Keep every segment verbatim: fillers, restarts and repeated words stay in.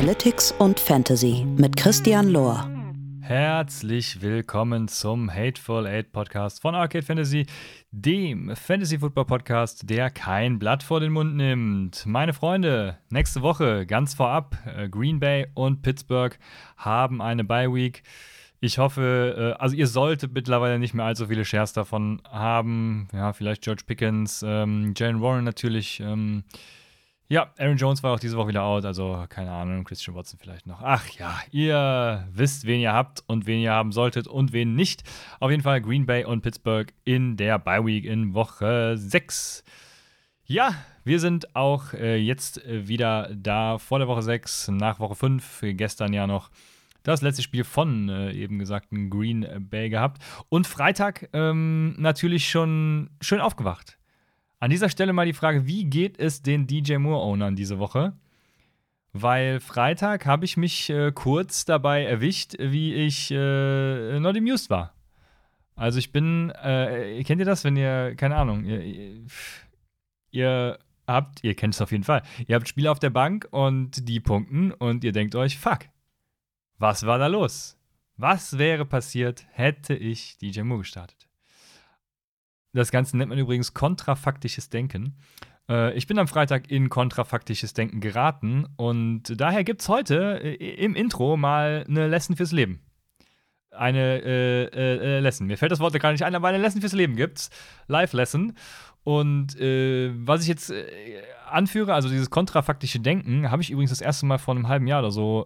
Analytics und Fantasy mit Christian Lohr. Herzlich willkommen zum Hateful Eight Podcast von Arcade Fantasy, dem Fantasy-Football-Podcast, der kein Blatt vor den Mund nimmt. Meine Freunde, nächste Woche, ganz vorab, Green Bay und Pittsburgh haben eine Bye-Week. Ich hoffe, also ihr solltet mittlerweile nicht mehr allzu viele Shares davon haben. Ja, vielleicht George Pickens, ähm, Jalen Warren natürlich. Ähm, ja, Aaron Jones war auch diese Woche wieder out, also keine Ahnung, Christian Watson vielleicht noch. Ach ja, ihr wisst, wen ihr habt und wen ihr haben solltet und wen nicht. Auf jeden Fall Green Bay und Pittsburgh in der Bye-Week in Woche sechs. Ja, wir sind auch äh, jetzt wieder da vor der Woche sechs, nach Woche fünf, gestern ja noch das letzte Spiel von äh, eben gesagten Green Bay gehabt. Und Freitag ähm, natürlich schon schön aufgewacht. An dieser Stelle mal die Frage, wie geht es den D J Moore-Ownern diese Woche? Weil Freitag habe ich mich äh, kurz dabei erwischt, wie ich äh, not amused war. Also ich bin, äh, kennt ihr das, wenn ihr, keine Ahnung, ihr, ihr, ihr habt, ihr kennt es auf jeden Fall, ihr habt Spieler auf der Bank und die punkten und ihr denkt euch, fuck, was war da los? Was wäre passiert, hätte ich D J Moore gestartet? Das Ganze nennt man übrigens kontrafaktisches Denken. Äh, ich bin am Freitag in kontrafaktisches Denken geraten und daher gibt es heute äh, im Intro mal eine Lesson fürs Leben. Eine äh, äh, Lesson. Mir fällt das Wort gar nicht ein, aber eine Lesson fürs Leben gibt's. Live-Lesson. Und äh, was ich jetzt äh, anführe, also dieses kontrafaktische Denken, habe ich übrigens das erste Mal vor einem halben Jahr oder so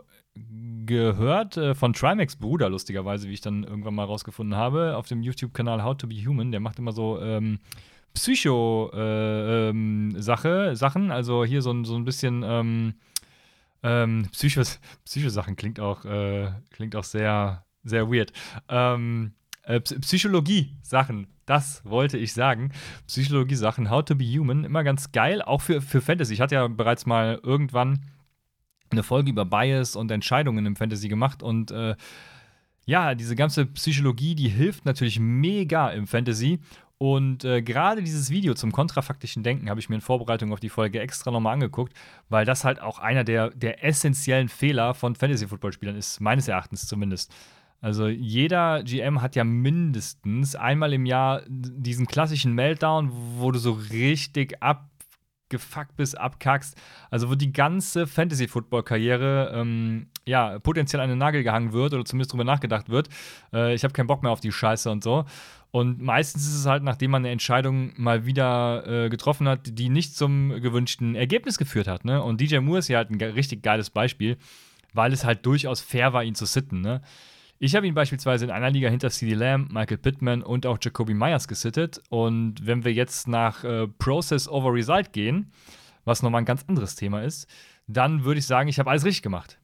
gehört äh, von Trimax Bruder, lustigerweise, wie ich dann irgendwann mal rausgefunden habe, auf dem YouTube-Kanal How to Be Human. Der macht immer so ähm, Psycho-Sache, äh, ähm, Sachen, also hier so, ein- so ein bisschen ähm, ähm, Psycho- Psycho-Sachen klingt auch, äh, klingt auch sehr, sehr weird. Ähm, äh, Psy- Psychologie-Sachen, das wollte ich sagen. Psychologie-Sachen, How to Be Human, immer ganz geil, auch für, für Fantasy. Ich hatte ja bereits mal irgendwann eine Folge über Bias und Entscheidungen im Fantasy gemacht und äh, ja, diese ganze Psychologie, die hilft natürlich mega im Fantasy. Und äh, gerade dieses Video zum kontrafaktischen Denken habe ich mir in Vorbereitung auf die Folge extra nochmal angeguckt, weil das halt auch einer der, der essentiellen Fehler von Fantasy-Football-Spielern ist, meines Erachtens zumindest. Also jeder G M hat ja mindestens einmal im Jahr diesen klassischen Meltdown, wo du so richtig abgefuckt bist, abkackst. Also wo die ganze Fantasy-Football-Karriere ähm, ja, potenziell an den Nagel gehangen wird oder zumindest drüber nachgedacht wird. Äh, ich habe keinen Bock mehr auf die Scheiße und so. Und meistens ist es halt, nachdem man eine Entscheidung mal wieder äh, getroffen hat, die nicht zum gewünschten Ergebnis geführt hat. Ne? Und D J Moore ist ja halt ein ge- richtig geiles Beispiel, weil es halt durchaus fair war, ihn zu sitten. Ne? Ich habe ihn beispielsweise in einer Liga hinter CeeDee Lamb, Michael Pittman und auch Jacoby Myers gesittet. Und wenn wir jetzt nach äh, Process over Result gehen, was nochmal ein ganz anderes Thema ist, dann würde ich sagen, ich habe alles richtig gemacht.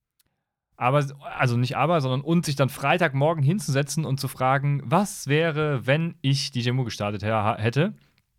Aber, also nicht aber, sondern und sich dann Freitagmorgen hinzusetzen und zu fragen, was wäre, wenn ich D J Moore gestartet hä- hätte,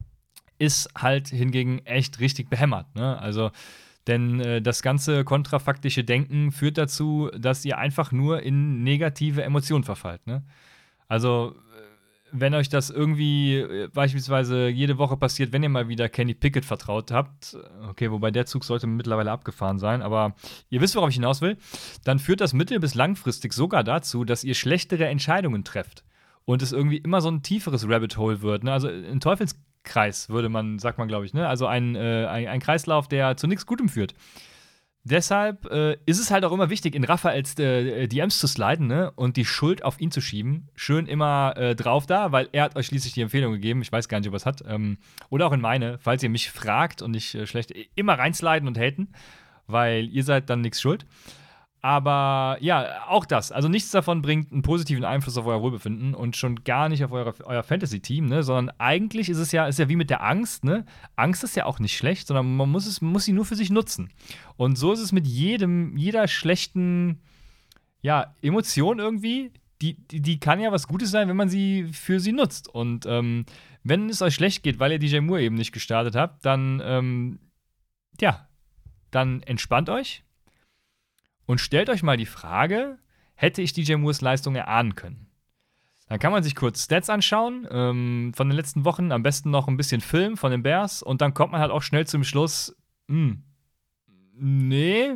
ist halt hingegen echt richtig behämmert. Ne? Also, denn äh, das ganze kontrafaktische Denken führt dazu, dass ihr einfach nur in negative Emotionen verfallt. Ne? Also, äh, wenn euch das irgendwie äh, beispielsweise jede Woche passiert, wenn ihr mal wieder Kenny Pickett vertraut habt, okay, wobei der Zug sollte mittlerweile abgefahren sein, aber ihr wisst, worauf ich hinaus will, dann führt das mittel- bis langfristig sogar dazu, dass ihr schlechtere Entscheidungen trefft und es irgendwie immer so ein tieferes Rabbit Hole wird. Ne? Also ein Teufelskreis würde man, sagt man, glaube ich, ne? Also ein, äh, ein, ein Kreislauf, der zu nichts Gutem führt. Deshalb äh, ist es halt auch immer wichtig, in Raphaels äh, D Ms zu sliden, ne? Und die Schuld auf ihn zu schieben. Schön immer äh, drauf da, weil er hat euch schließlich die Empfehlung gegeben. Ich weiß gar nicht, ob er es hat. Ähm, oder auch in meine, falls ihr mich fragt und ich äh, schlecht, immer reinsliden und haten, weil ihr seid dann nichts schuld. Aber ja, auch das. Also nichts davon bringt einen positiven Einfluss auf euer Wohlbefinden und schon gar nicht auf eure, euer Fantasy-Team, ne? Sondern eigentlich ist es ja, ist ja wie mit der Angst, ne? Angst ist ja auch nicht schlecht, sondern man muss, es, man muss sie nur für sich nutzen. Und so ist es mit jedem, jeder schlechten, ja, Emotion irgendwie. Die, die, die kann ja was Gutes sein, wenn man sie für sie nutzt. Und ähm, wenn es euch schlecht geht, weil ihr D J Moore eben nicht gestartet habt, dann, ähm, ja, dann entspannt euch. Und stellt euch mal die Frage, hätte ich D J Moores Leistung erahnen können? Dann kann man sich kurz Stats anschauen ähm, von den letzten Wochen, am besten noch ein bisschen Film von den Bears und dann kommt man halt auch schnell zum Schluss, mh, nee,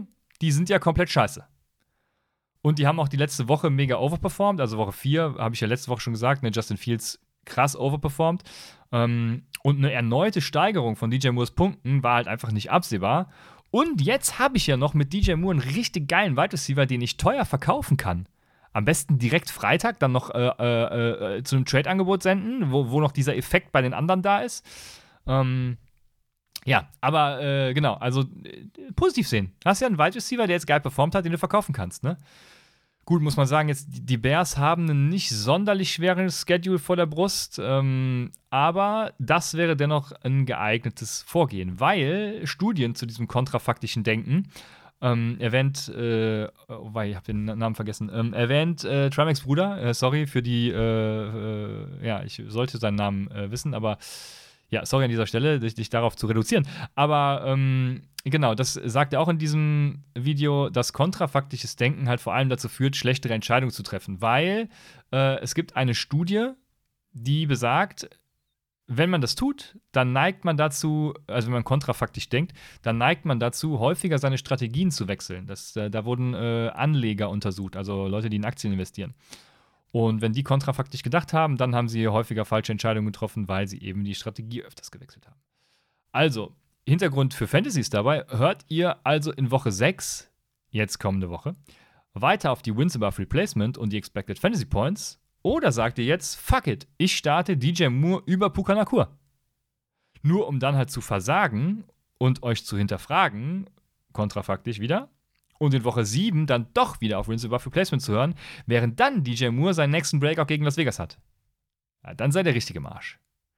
die sind ja komplett scheiße. Und die haben auch die letzte Woche mega overperformed. Also Woche vier, habe ich ja letzte Woche schon gesagt, ne, Justin Fields krass overperformed. Ähm, und eine erneute Steigerung von D J Moores Punkten war halt einfach nicht absehbar. Und jetzt habe ich ja noch mit D J Moore einen richtig geilen Wide Receiver, den ich teuer verkaufen kann. Am besten direkt Freitag dann noch äh, äh, äh, zu einem Trade-Angebot senden, wo, wo noch dieser Effekt bei den anderen da ist. Ähm, ja, aber äh, genau, also äh, positiv sehen. Du hast ja einen Wide Receiver, der jetzt geil performt hat, den du verkaufen kannst, ne? Gut, muss man sagen, jetzt die Bears haben einen nicht sonderlich schweren Schedule vor der Brust, ähm, aber das wäre dennoch ein geeignetes Vorgehen, weil Studien zu diesem kontrafaktischen Denken ähm, erwähnt, äh, oh, wei, ich habe den Namen vergessen, ähm, erwähnt äh, Trimax Bruder, äh, sorry für die, äh, äh, ja, ich sollte seinen Namen äh, wissen, aber ja, sorry an dieser Stelle, dich, dich darauf zu reduzieren, aber ähm, genau, das sagt er auch in diesem Video, dass kontrafaktisches Denken halt vor allem dazu führt, schlechtere Entscheidungen zu treffen, weil äh, es gibt eine Studie, die besagt, wenn man das tut, dann neigt man dazu, also wenn man kontrafaktisch denkt, dann neigt man dazu, häufiger seine Strategien zu wechseln. Das, äh, da wurden äh, Anleger untersucht, also Leute, die in Aktien investieren. Und wenn die kontrafaktisch gedacht haben, dann haben sie häufiger falsche Entscheidungen getroffen, weil sie eben die Strategie öfters gewechselt haben. Also, Hintergrund für Fantasy ist dabei, hört ihr also in Woche sechs, jetzt kommende Woche, weiter auf die Wins above Replacement und die Expected Fantasy Points, oder sagt ihr jetzt, fuck it, ich starte D J Moore über Puka Nacua. Nur um dann halt zu versagen und euch zu hinterfragen, kontrafaktisch wieder, und in Woche sieben dann doch wieder auf Wins above Replacement zu hören, während dann D J Moore seinen nächsten Breakout gegen Las Vegas hat. Ja, dann seid ihr richtig im Arsch.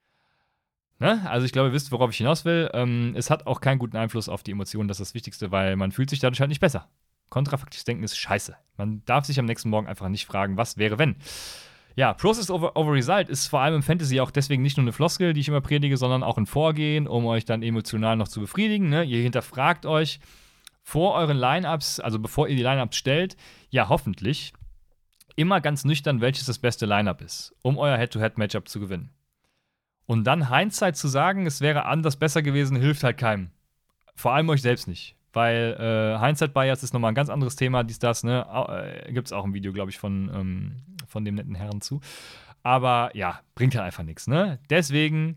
Ne? Also ich glaube, ihr wisst, worauf ich hinaus will. Ähm, es hat auch keinen guten Einfluss auf die Emotionen, das ist das Wichtigste, weil man fühlt sich dadurch halt nicht besser. Kontrafaktisches Denken ist scheiße. Man darf sich am nächsten Morgen einfach nicht fragen, was wäre, wenn. Ja, Process over, over Result ist vor allem im Fantasy auch deswegen nicht nur eine Floskel, die ich immer predige, sondern auch ein Vorgehen, um euch dann emotional noch zu befriedigen. Ne? Ihr hinterfragt euch vor euren Lineups, also bevor ihr die Lineups stellt, ja hoffentlich, immer ganz nüchtern, welches das beste Lineup ist, um euer Head-to-Head-Matchup zu gewinnen. Und dann Hindsight zu sagen, es wäre anders besser gewesen, hilft halt keinem. Vor allem euch selbst nicht. Weil äh, Hindsight-Bias ist nochmal ein ganz anderes Thema, dies, das, ne? Äh, Gibt es auch ein Video, glaube ich, von, ähm, von dem netten Herrn zu. Aber ja, bringt halt einfach nichts, ne? Deswegen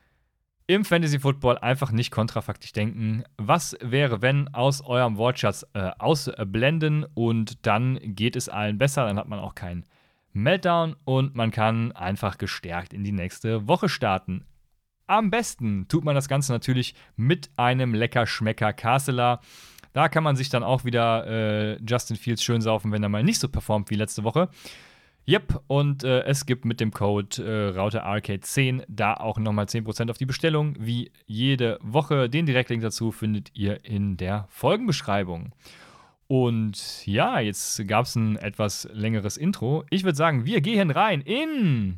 im Fantasy-Football einfach nicht kontrafaktisch denken. Was wäre, wenn aus eurem Wortschatz äh, ausblenden und dann geht es allen besser, dann hat man auch keinen Meltdown und man kann einfach gestärkt in die nächste Woche starten. Am besten tut man das Ganze natürlich mit einem Lecker-Schmecker Kasteler. Da kann man sich dann auch wieder äh, Justin Fields schön saufen, wenn er mal nicht so performt wie letzte Woche. Yep, und äh, es gibt mit dem Code äh, Raute Arcade zehn da auch nochmal zehn Prozent auf die Bestellung, wie jede Woche. Den Direktlink dazu findet ihr in der Folgenbeschreibung. Und ja, jetzt gab es ein etwas längeres Intro. Ich würde sagen, wir gehen rein in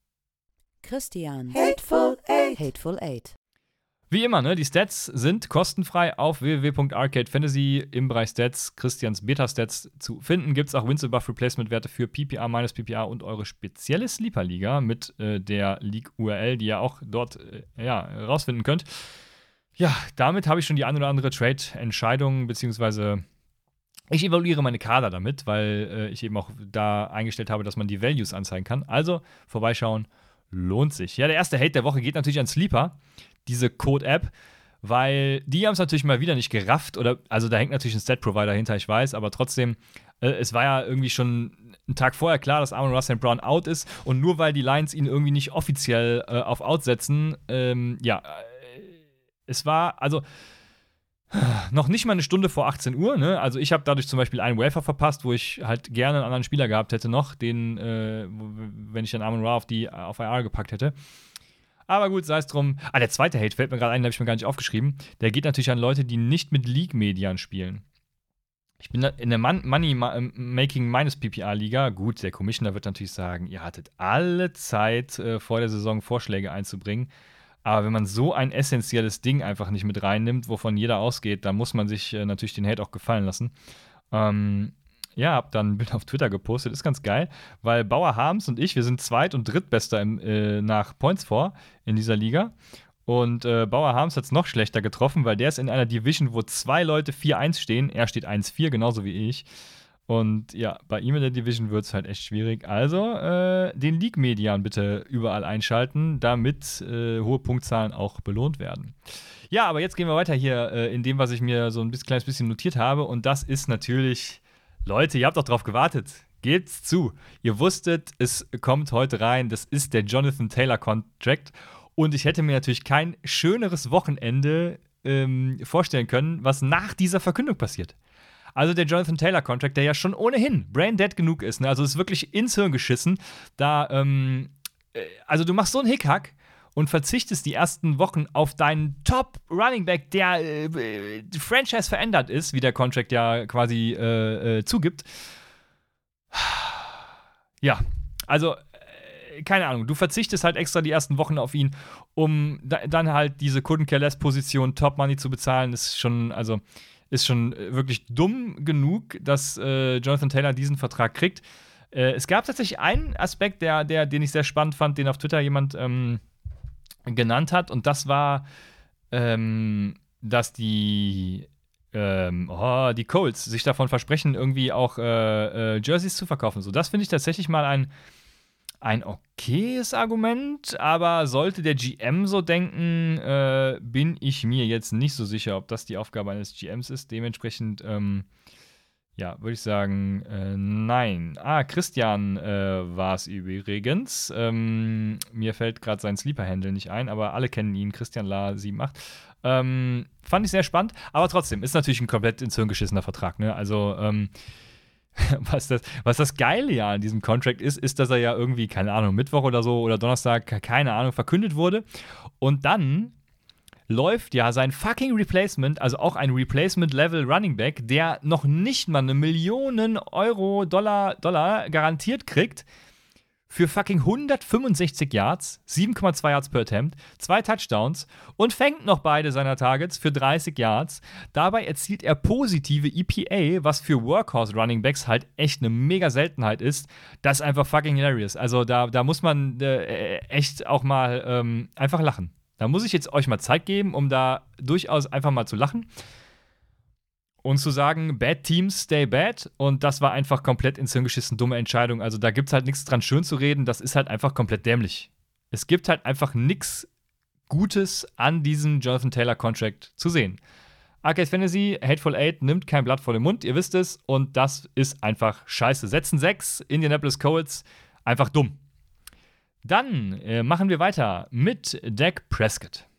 Christian Hateful Eight. Hateful Eight. Wie immer, ne, die Stats sind kostenfrei auf w w w punkt arcade fantasy im Bereich Stats, Christians Beta-Stats zu finden. Gibt es auch Wins above Replacement-Werte für P P R, minus P P R und eure spezielle Sleeper-Liga mit äh, der League-U R L, die ihr auch dort äh, ja, rausfinden könnt. Ja, damit habe ich schon die ein oder andere Trade-Entscheidung, beziehungsweise ich evaluiere meine Kader damit, weil äh, ich eben auch da eingestellt habe, dass man die Values anzeigen kann. Also vorbeischauen, lohnt sich. Ja, der erste Hate der Woche geht natürlich an Sleeper, diese Code-App, weil die haben es natürlich mal wieder nicht gerafft. Oder, also da hängt natürlich ein Stat-Provider hinter, ich weiß, aber trotzdem, äh, es war ja irgendwie schon einen Tag vorher klar, dass Amon-Ra Saint Brown out ist. Und nur weil die Lions ihn irgendwie nicht offiziell äh, auf Out setzen, ähm, ja, äh, es war, also noch nicht mal eine Stunde vor achtzehn Uhr, ne? Also ich habe dadurch zum Beispiel einen Wafer verpasst, wo ich halt gerne einen anderen Spieler gehabt hätte noch, den, äh, wenn ich dann Amon-Ra auf die auf I R gepackt hätte. Aber gut, sei es drum. Ah, der zweite Hate fällt mir gerade ein, den habe ich mir gar nicht aufgeschrieben. Der geht natürlich an Leute, die nicht mit League-Median spielen. Ich bin in der Money-Making-Minus-P P R-Liga. Gut, der Commissioner wird natürlich sagen, ihr hattet alle Zeit, äh, vor der Saison Vorschläge einzubringen. Aber wenn man so ein essentielles Ding einfach nicht mit reinnimmt, wovon jeder ausgeht, dann muss man sich äh, natürlich den Hate auch gefallen lassen. Ähm, ja, hab dann ein Bild auf Twitter gepostet, ist ganz geil, weil Bauer Harms und ich, wir sind Zweit- und Drittbester im, äh, nach Points vor in dieser Liga. Und äh, Bauer Harms hat es noch schlechter getroffen, weil der ist in einer Division, wo zwei Leute vier eins stehen. Er steht eins vier, genauso wie ich. Und ja, bei ihm in der Division wird es halt echt schwierig. Also äh, den League-Median bitte überall einschalten, damit äh, hohe Punktzahlen auch belohnt werden. Ja, aber jetzt gehen wir weiter hier äh, in dem, was ich mir so ein bisschen, kleines bisschen notiert habe. Und das ist natürlich, Leute, ihr habt doch drauf gewartet. Gebt's zu. Ihr wusstet, es kommt heute rein. Das ist der Jonathan Taylor Contract. Und ich hätte mir natürlich kein schöneres Wochenende ähm, vorstellen können, was nach dieser Verkündung passiert. Also der Jonathan Taylor Contract, der ja schon ohnehin brain dead genug ist. Ne? Also es ist wirklich ins Hirn geschissen. Da, ähm, äh, also du machst so einen Hickhack und verzichtest die ersten Wochen auf deinen Top Running Back, der äh, die Franchise verändert ist, wie der Contract ja quasi äh, äh, zugibt. Ja, also keine Ahnung, du verzichtest halt extra die ersten Wochen auf ihn, um da, dann halt diese Couldn't-Care-Less-Position Top Money zu bezahlen. Das ist schon, also, ist schon wirklich dumm genug, dass äh, Jonathan Taylor diesen Vertrag kriegt. Äh, es gab tatsächlich einen Aspekt, der, der, den ich sehr spannend fand, den auf Twitter jemand ähm, genannt hat, und das war, ähm, dass die ähm, oh, die Colts sich davon versprechen, irgendwie auch äh, äh, Jerseys zu verkaufen. So, das finde ich tatsächlich mal ein Ein okayes Argument, aber sollte der G M so denken, äh, bin ich mir jetzt nicht so sicher, ob das die Aufgabe eines G Ms ist. Dementsprechend, ähm, ja, würde ich sagen, äh, nein. Ah, Christian äh, war es übrigens. Ähm, mir fällt gerade sein Sleeper-Handle nicht ein, aber alle kennen ihn, Christian La sieben acht. Ähm, fand ich sehr spannend, aber trotzdem, ist natürlich ein komplett ins Hirn geschissener Vertrag, ne? Also, ähm, Was das, was das Geile ja an diesem Contract ist, ist, dass er ja irgendwie, keine Ahnung, Mittwoch oder so oder Donnerstag, keine Ahnung, verkündet wurde. Und dann läuft ja sein fucking Replacement, also auch ein Replacement-Level Running Back, der noch nicht mal eine Million Euro, Dollar, Dollar garantiert kriegt, für fucking hundertfünfundsechzig Yards, sieben Komma zwei Yards per Attempt, zwei Touchdowns und fängt noch beide seiner Targets für dreißig Yards. Dabei erzielt er positive E P A, was für Workhorse-Runningbacks halt echt eine mega Seltenheit ist. Das ist einfach fucking hilarious. Also da, da muss man äh, echt auch mal ähm, einfach lachen. Da muss ich jetzt euch mal Zeit geben, um da durchaus einfach mal zu lachen. Und zu sagen, bad teams stay bad. Und das war einfach komplett ins Hirn geschissen, dumme Entscheidung. Also da gibt es halt nichts dran schön zu reden. Das ist halt einfach komplett dämlich. Es gibt halt einfach nichts Gutes an diesem Jonathan Taylor Contract zu sehen. Arcade Fantasy, Hateful Eight nimmt kein Blatt vor den Mund, ihr wisst es. Und das ist einfach scheiße. Setzen sechs, Indianapolis Colts, einfach dumm. Dann äh, machen wir weiter mit Dak Prescott.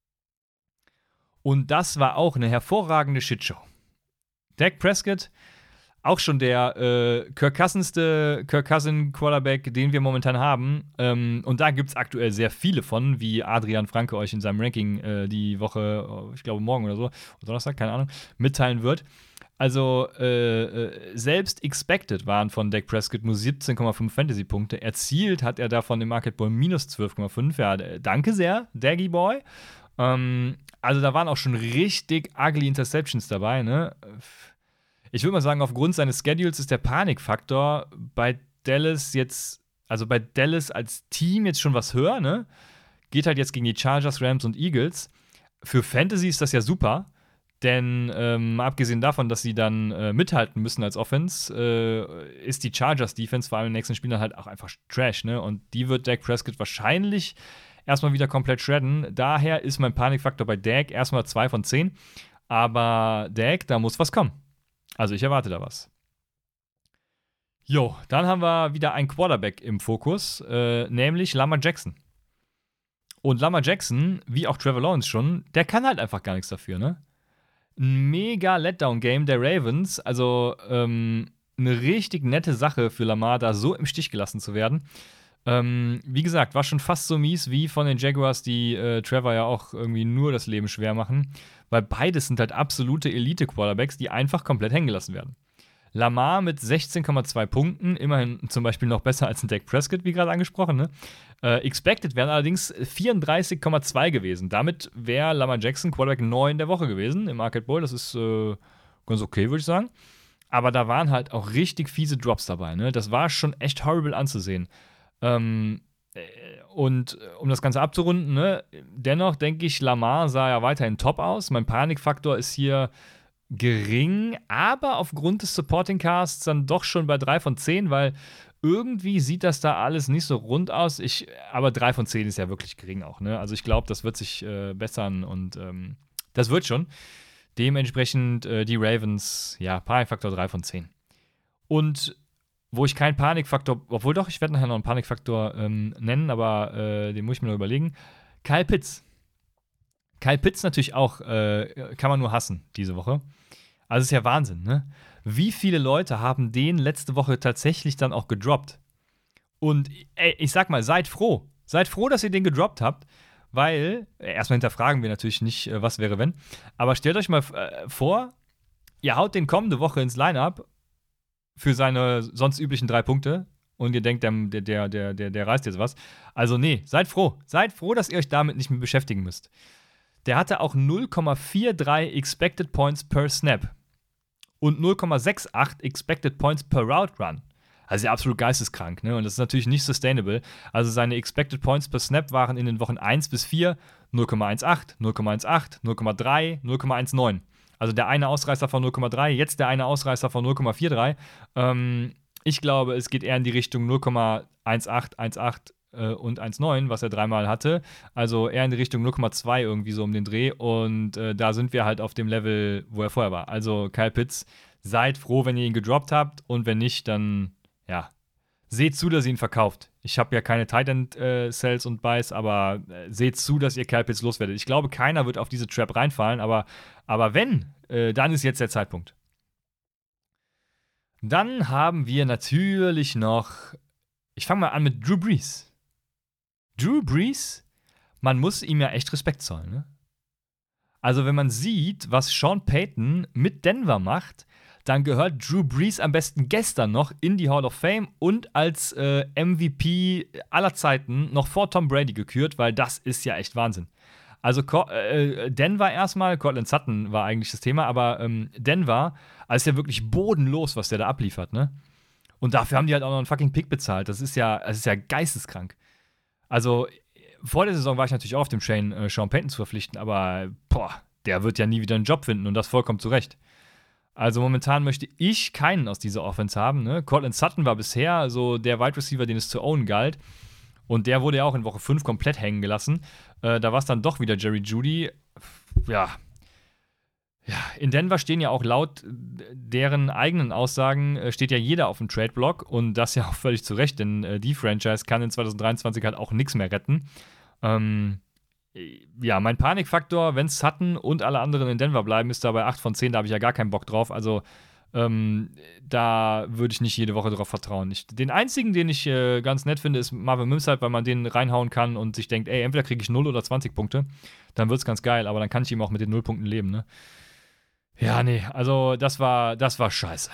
Und das war auch eine hervorragende Shitshow. Dak Prescott, auch schon der äh, Kirk Cousinste Kirk Cousin Quarterback, den wir momentan haben. Ähm, und da gibt es aktuell sehr viele von, wie Adrian Franke euch in seinem Ranking äh, die Woche, ich glaube morgen oder so, oder Donnerstag, keine Ahnung, mitteilen wird. Also äh, äh, selbst expected waren von Dak Prescott nur siebzehn Komma fünf Fantasy-Punkte. Erzielt hat er davon im Market Ball minus zwölf Komma fünf. Ja, danke sehr, Daggy Boy. Ähm, also da waren auch schon richtig ugly Interceptions dabei, ne? Ich würde mal sagen, aufgrund seines Schedules ist der Panikfaktor bei Dallas jetzt, also bei Dallas als Team jetzt schon was höher, ne? Geht halt jetzt gegen die Chargers, Rams und Eagles. Für Fantasy ist das ja super, denn ähm, abgesehen davon, dass sie dann äh, mithalten müssen als Offense, äh, ist die Chargers-Defense vor allem in den nächsten Spielen dann halt auch einfach Trash, ne? Und die wird Dak Prescott wahrscheinlich erstmal wieder komplett shredden. Daher ist mein Panikfaktor bei Dak erstmal zwei von zehn. Aber Dak, da muss was kommen. Also ich erwarte da was. Jo, dann haben wir wieder einen Quarterback im Fokus, äh, nämlich Lamar Jackson. Und Lamar Jackson, wie auch Trevor Lawrence schon, der kann halt einfach gar nichts dafür, ne? Ein mega Letdown-Game der Ravens, also ähm, eine richtig nette Sache für Lamar, da so im Stich gelassen zu werden. Ähm, wie gesagt, war schon fast so mies wie von den Jaguars, die äh, Trevor ja auch irgendwie nur das Leben schwer machen, weil beides sind halt absolute Elite-Quarterbacks, die einfach komplett hängen gelassen werden. Lamar mit sechzehn Komma zwei Punkten, immerhin zum Beispiel noch besser als ein Dak Prescott, wie gerade angesprochen, ne? Äh, expected wären allerdings vierunddreißig Komma zwei gewesen. Damit wäre Lamar Jackson Quarterback neun der Woche gewesen im Market Bowl. Das ist äh, ganz okay, würde ich sagen. Aber da waren halt auch richtig fiese Drops dabei, ne? Das war schon echt horrible anzusehen. Ähm, und um das Ganze abzurunden, ne, dennoch denke ich, Lamar sah ja weiterhin top aus. Mein Panikfaktor ist hier gering, aber aufgrund des Supporting Casts dann doch schon bei drei von zehn, weil irgendwie sieht das da alles nicht so rund aus. Ich, aber drei von zehn ist ja wirklich gering auch, ne? Also ich glaube, das wird sich äh, bessern und ähm, das wird schon. Dementsprechend äh, die Ravens, ja, Panikfaktor drei von zehn. Und wo ich keinen Panikfaktor, obwohl doch, ich werde nachher noch einen Panikfaktor ähm, nennen, aber äh, den muss ich mir noch überlegen. Kyle Pitts. Kyle Pitts natürlich auch, äh, kann man nur hassen diese Woche. Also ist ja Wahnsinn, ne? Wie viele Leute haben den letzte Woche tatsächlich dann auch gedroppt? Und ey, ich sag mal, seid froh. Seid froh, dass ihr den gedroppt habt, weil, äh, erstmal hinterfragen wir natürlich nicht, äh, was wäre wenn, aber stellt euch mal äh, vor, ihr haut den kommende Woche ins Line-Up für seine sonst üblichen drei Punkte und ihr denkt, der, der, der, der, der reißt jetzt was. Also nee, seid froh. Seid froh, dass ihr euch damit nicht mehr beschäftigen müsst. Der hatte auch null Komma dreiundvierzig Expected Points per Snap und null Komma achtundsechzig Expected Points per Route Run. Also ja, absolut geisteskrank, ne? Und das ist natürlich nicht sustainable. Also seine Expected Points per Snap waren in den Wochen eins bis vier null Komma achtzehn, null Komma achtzehn, null Komma drei, null Komma neunzehn. Also der eine Ausreißer von null Komma drei, jetzt der eine Ausreißer von null Komma dreiundvierzig. Ähm, ich glaube, es geht eher in die Richtung null Komma achtzehn, achtzehn äh, und neunzehn, was er dreimal hatte. Also eher in die Richtung null Komma zwei irgendwie so um den Dreh. Und äh, da sind wir halt auf dem Level, wo er vorher war. Also Kyle Pitts, seid froh, wenn ihr ihn gedroppt habt. Und wenn nicht, dann, ja, seht zu, dass ihr ihn verkauft. Ich habe ja keine Tight End äh, Sales und Buys, aber äh, seht zu, dass ihr Kyle Pitts loswerdet. Ich glaube, keiner wird auf diese Trap reinfallen, aber, aber wenn, äh, dann ist jetzt der Zeitpunkt. Dann haben wir natürlich noch, ich fange mal an mit Drew Brees. Drew Brees, man muss ihm ja echt Respekt zollen, ne? Also wenn man sieht, was Sean Payton mit Denver macht, dann gehört Drew Brees am besten gestern noch in die Hall of Fame und als äh, M V P aller Zeiten noch vor Tom Brady gekürt, weil das ist ja echt Wahnsinn. Also äh, Denver erstmal, Cortland Sutton war eigentlich das Thema, aber ähm, Denver, also ist ja wirklich bodenlos, was der da abliefert, ne? Und dafür haben die halt auch noch einen fucking Pick bezahlt. Das ist ja, das ist ja geisteskrank. Also vor der Saison war ich natürlich auch auf dem Train, äh, Sean Payton zu verpflichten, aber boah, der wird ja nie wieder einen Job finden und das vollkommen zu Recht. Also momentan möchte ich keinen aus dieser Offense haben. Ne? Cortland Sutton war bisher so der Wide Receiver, den es zu own galt. Und der wurde ja auch in Woche fünf komplett hängen gelassen. Äh, da war es dann doch wieder Jerry Jeudy. Ja. Ja, in Denver stehen ja auch laut deren eigenen Aussagen, äh, steht ja jeder auf dem Trade-Block. Und das ja auch völlig zu Recht, denn äh, die Franchise kann in zwanzig dreiundzwanzig halt auch nichts mehr retten. Ähm. Ja, mein Panikfaktor, wenn Sutton und alle anderen in Denver bleiben, ist da bei acht von zehn, da habe ich ja gar keinen Bock drauf. Also, ähm, da würde ich nicht jede Woche drauf vertrauen. Ich, den einzigen, den ich äh, ganz nett finde, ist Marvin Mims halt, weil man den reinhauen kann und sich denkt, ey, entweder kriege ich null oder zwanzig Punkte, dann wird es ganz geil, aber dann kann ich ihm auch mit den null Punkten leben, ne? Ja, nee, also das war, das war scheiße.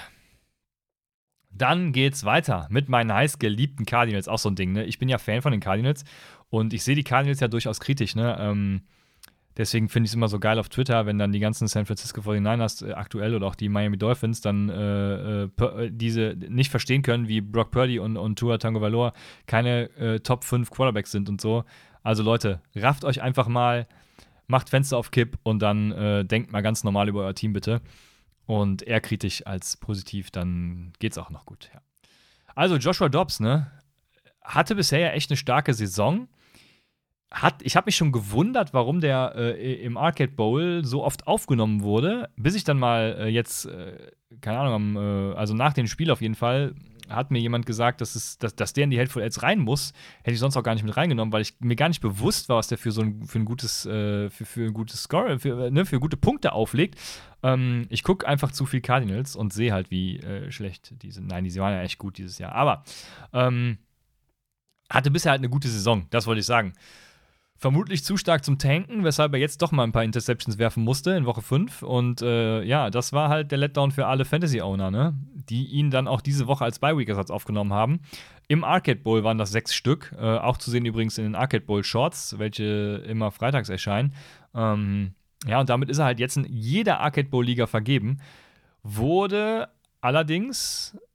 Dann geht's weiter mit meinen heißgeliebten Cardinals, auch so ein Ding, ne? Ich bin ja Fan von den Cardinals und ich sehe die Cardinals ja durchaus kritisch, ne? Ähm, deswegen finde ich es immer so geil auf Twitter, wenn dann die ganzen San Francisco forty-niners äh, aktuell oder auch die Miami Dolphins dann äh, äh, diese nicht verstehen können, wie Brock Purdy und, und Tua Tagovailoa keine äh, Top fünf Quarterbacks sind und so. Also Leute, rafft euch einfach mal, macht Fenster auf Kipp und dann äh, denkt mal ganz normal über euer Team bitte. Und eher kritisch als positiv, dann geht's auch noch gut. Ja. Also Joshua Dobbs, ne, hatte bisher ja echt eine starke Saison. Hat, ich habe mich schon gewundert, warum der äh, im Arcade Bowl so oft aufgenommen wurde, bis ich dann mal äh, jetzt, äh, keine Ahnung, am, äh, also nach dem Spiel auf jeden Fall, hat mir jemand gesagt, dass, es, dass, dass der in die Hateful Eights rein muss. Hätte ich sonst auch gar nicht mit reingenommen, weil ich mir gar nicht bewusst war, was der für so ein, für ein gutes, äh, für, für ein gutes Score, für, ne, für gute Punkte auflegt. Ähm, ich gucke einfach zu viel Cardinals und sehe halt, wie äh, schlecht die sind. Nein, die waren ja echt gut dieses Jahr. Aber ähm, hatte bisher halt eine gute Saison, das wollte ich sagen. Vermutlich zu stark zum Tanken, weshalb er jetzt doch mal ein paar Interceptions werfen musste in Woche fünf. Und äh, ja, das war halt der Letdown für alle Fantasy-Owner, ne? Die ihn dann auch diese Woche als Bye-Week-Ersatz aufgenommen haben. Im Arcade Bowl waren das sechs Stück. Äh, auch zu sehen übrigens in den Arcade Bowl Shorts, welche immer freitags erscheinen. Ähm, ja, und damit ist er halt jetzt in jeder Arcade Bowl-Liga vergeben. Wurde allerdings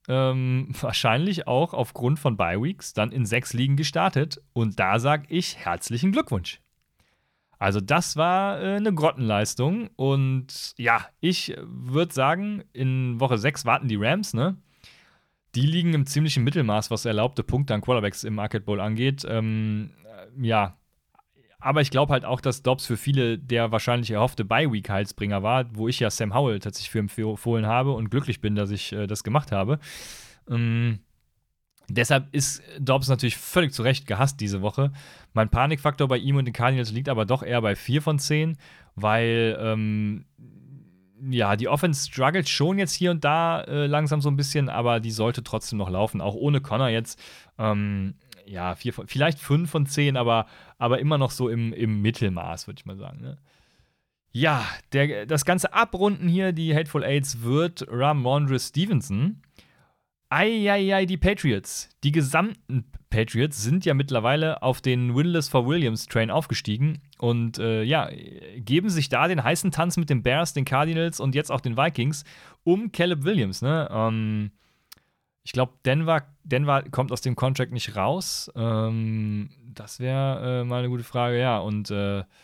ähm, wahrscheinlich auch aufgrund von Bye-Weeks dann in sechs Ligen gestartet. Und da sage ich herzlichen Glückwunsch. Also das war äh, eine Grottenleistung. Und ja, ich würde sagen, in Woche sechs warten die Rams, ne? Die liegen im ziemlichen Mittelmaß, was erlaubte Punkte an Quarterbacks im Arcade Bowl angeht. Ähm, äh, ja, aber ich glaube halt auch, dass Dobbs für viele der wahrscheinlich erhoffte Bye-Week-Heilsbringer war, wo ich ja Sam Howell tatsächlich für empfohlen habe und glücklich bin, dass ich äh, das gemacht habe. Ähm, deshalb ist Dobbs natürlich völlig zu Recht gehasst diese Woche. Mein Panikfaktor bei ihm und den Cardinals liegt aber doch eher bei vier von zehn, weil ähm, ja, die Offense struggelt schon jetzt hier und da äh, langsam so ein bisschen, aber die sollte trotzdem noch laufen, auch ohne Connor jetzt. Ähm, ja, vier von, vielleicht fünf von zehn, aber, aber immer noch so im, im Mittelmaß, würde ich mal sagen. Ne? Ja, der, das ganze Abrunden hier, die Hateful Eights, wird Ramondre Stevenson. Eieiei, die Patriots. Die gesamten Patriots sind ja mittlerweile auf den Winless for Williams Train aufgestiegen und äh, ja, geben sich da den heißen Tanz mit den Bears, den Cardinals und jetzt auch den Vikings um Caleb Williams. Ne? Ähm, ich glaube, Denver, Denver kommt aus dem Contract nicht raus. Ähm, das wäre äh, mal eine gute Frage, ja. Und äh, ja,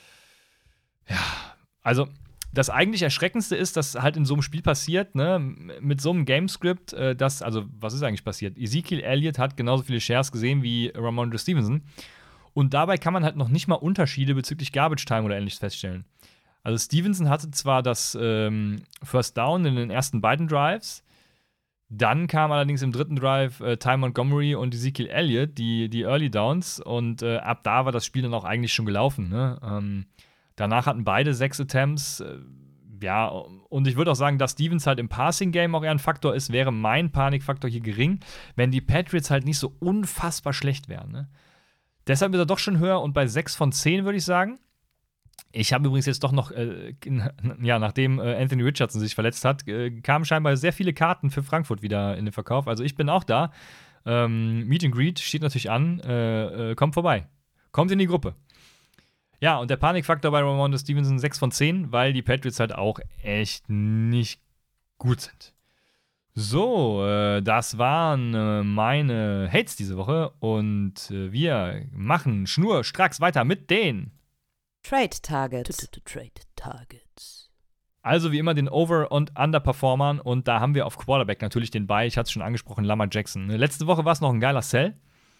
also das eigentlich Erschreckendste ist, dass halt in so einem Spiel passiert, ne, mit so einem Gamescript, äh, dass, also, was ist eigentlich passiert? Ezekiel Elliott hat genauso viele Shares gesehen wie Ramondre Stevenson. Und dabei kann man halt noch nicht mal Unterschiede bezüglich Garbage Time oder ähnliches feststellen. Also, Stevenson hatte zwar das ähm, First Down in den ersten beiden Drives, dann kam allerdings im dritten Drive äh, Ty Montgomery und Ezekiel Elliott, die, die Early Downs, und äh, ab da war das Spiel dann auch eigentlich schon gelaufen, ne? Ähm, Danach hatten beide sechs Attempts. Ja, und ich würde auch sagen, dass Stevens halt im Passing-Game auch eher ein Faktor ist, wäre mein Panikfaktor hier gering, wenn die Patriots halt nicht so unfassbar schlecht wären. Ne? Deshalb ist er doch schon höher und bei sechs von zehn würde ich sagen. Ich habe übrigens jetzt doch noch, äh, ja, nachdem äh, Anthony Richardson sich verletzt hat, äh, kamen scheinbar sehr viele Karten für Frankfurt wieder in den Verkauf. Also ich bin auch da. Ähm, Meet and Greet steht natürlich an. Äh, äh, kommt vorbei. Kommt in die Gruppe. Ja, und der Panikfaktor bei Ramondre Stevenson sechs von zehn, weil die Patriots halt auch echt nicht gut sind. So, äh, das waren äh, meine Hates diese Woche und äh, wir machen schnurstracks weiter mit den Trade Targets. Trade Targets. Also wie immer den Over- und Underperformern und da haben wir auf Quarterback natürlich den Bye, ich hatte es schon angesprochen, Lamar Jackson. Letzte Woche war es noch ein geiler Sell.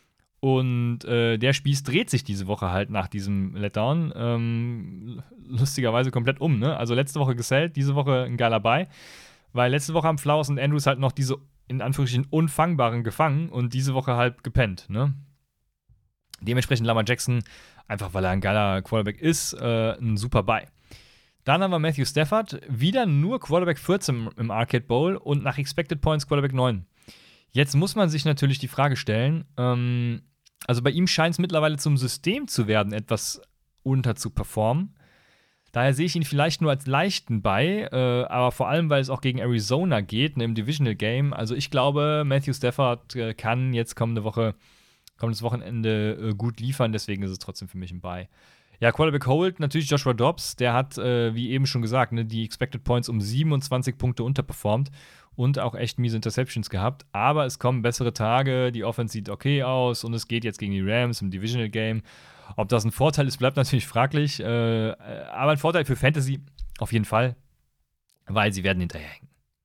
Und äh, der Spieß dreht sich diese Woche halt nach diesem Letdown ähm, lustigerweise komplett um. Ne? Also letzte Woche gesellt, diese Woche ein geiler Bye. Weil letzte Woche haben Flowers und Andrews halt noch diese in Anführungsstrichen Unfangbaren gefangen und diese Woche halt gepennt. Ne? Dementsprechend Lamar Jackson, einfach weil er ein geiler Quarterback ist, äh, ein super Bye. Dann haben wir Matthew Stafford, wieder nur Quarterback vierzehn im Arcade Bowl und nach Expected Points Quarterback neun. Jetzt muss man sich natürlich die Frage stellen, ähm, also bei ihm scheint es mittlerweile zum System zu werden, etwas unter zu performen. Daher sehe ich ihn vielleicht nur als leichten bei, äh, aber vor allem, weil es auch gegen Arizona geht, ne, im Divisional Game. Also ich glaube, Matthew Stafford äh, kann jetzt kommende Woche, kommendes Wochenende äh, gut liefern, deswegen ist es trotzdem für mich ein Bye. Ja, Quarterback Hold, natürlich Joshua Dobbs, der hat, äh, wie eben schon gesagt, ne, die Expected Points um siebenundzwanzig Punkte unterperformt und auch echt miese Interceptions gehabt. Aber es kommen bessere Tage, die Offense sieht okay aus und es geht jetzt gegen die Rams im Divisional Game. Ob das ein Vorteil ist, bleibt natürlich fraglich. Äh, aber ein Vorteil für Fantasy auf jeden Fall, weil sie werden hinterherhängen.